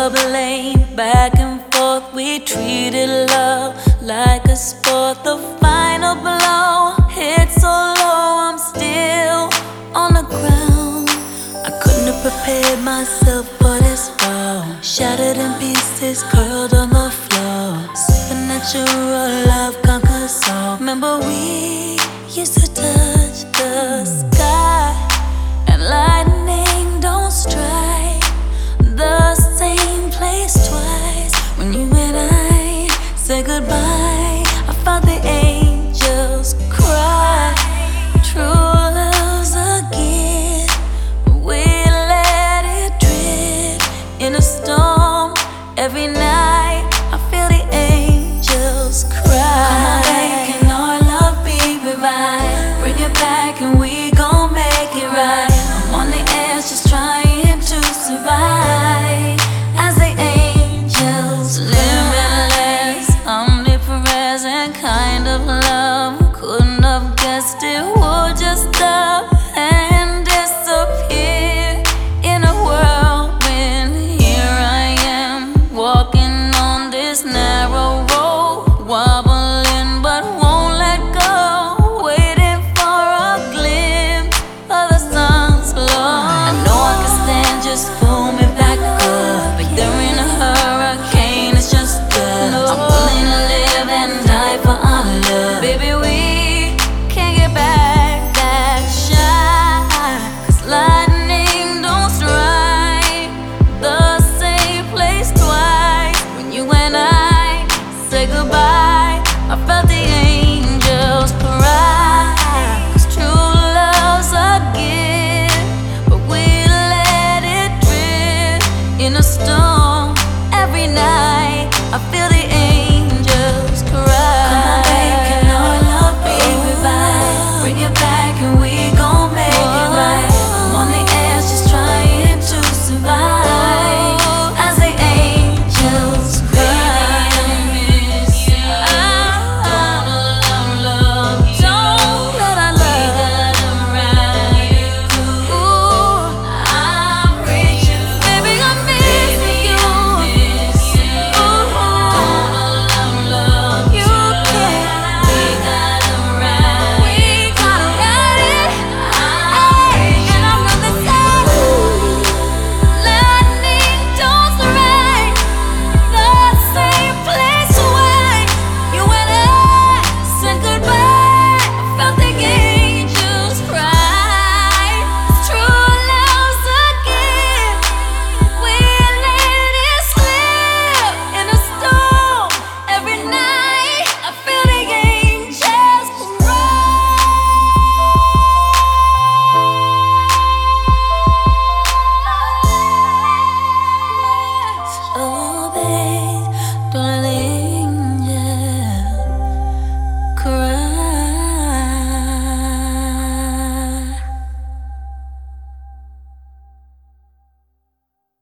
bubbling back and forth. We treated love like a sport. The final blow hit so low, I'm still on the ground. I couldn't have prepared myself for this fall. Shattered in pieces, curled on the floor. Supernatural love conquers all. Remember we used to touch the sky, and lightning don't strike the same place twice. When you and I said goodbye, I felt the angels cry. True love's a gift, we let it drift in a storm. Every night I feel the angels cry. Come on, babe, can our love be revived? Bring it back and we gon' make it right. I'm on the edge just trying to survive as the angels limitless, omnipresent kind of love. Couldn't have guessed it would just stop and disappear in a whirlwind. Here I am, walking on this narrow road, wobbling but won't let go, waiting for a glimpse of the sun's glow. I know I can stand just for